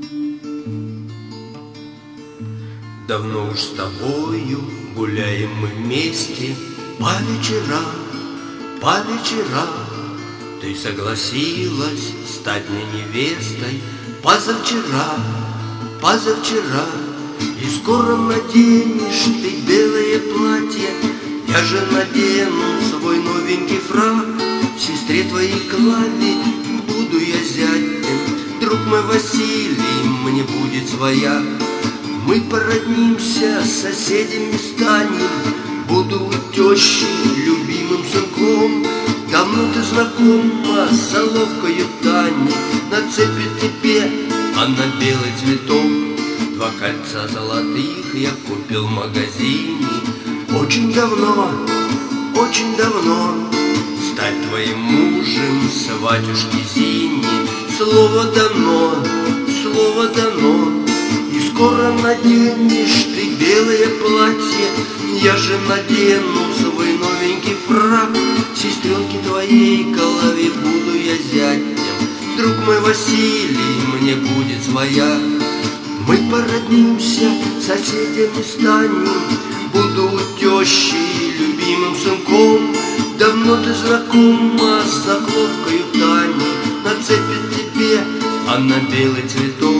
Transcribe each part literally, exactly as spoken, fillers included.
Давно уж с тобою гуляем мы вместе по вечерам, по вечерам. Ты согласилась стать мне невестой позавчера, позавчера. И скоро наденешь ты белое платье, я же надену свой новенький фрак. Сестре твоей Клаве буду я зятем, друг мой Василий мне будет своя. Мы породнимся, соседями станем, буду у тещи любимым сынком. Давно ты знакома с заловкою Тани, нацепит тебе она белый цветок. Два кольца золотых я купил в магазине. Очень давно, очень давно стать твоим мужем, сватюшки Зине. Слово дано, слово дано. И скоро наденешь ты белое платье, я же надену свой новенький фрак. Сестренке твоей Клаве буду я зятем, друг мой Василий мне будет своя. Мы породнимся, соседями станем, буду у тещи любимым сынком. Давно ты знакома с закловкою Тани, нацепит тебе она белый цветок.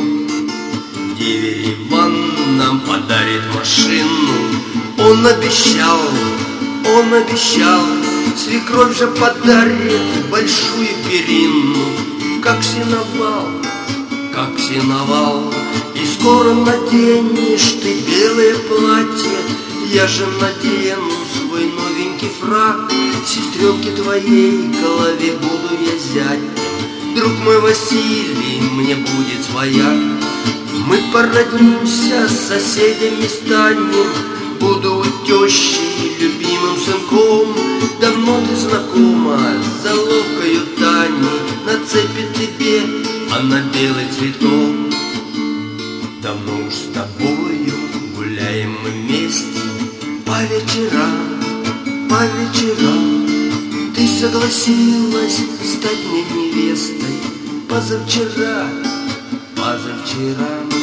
Деверь Иван нам подарит машину, он обещал, он обещал. Свекровь же подарит большую перину, как сеновал, как сеновал. И скоро наденешь ты белое платье, я же надену свой новенький фрак. Сестренке твоей Клаве буду я зятем, друг мой Василий мне будет своя. Мы породнимся, соседями станем, буду у тещи любимым сынком. Давно ты знакома с заловкою Тани, нацепит тебе она белый цветок. Давно уж с тобою гуляем мы вместе по вечерам, по вечерам. Ты согласилась стать мне невестой позавчера, позавчера.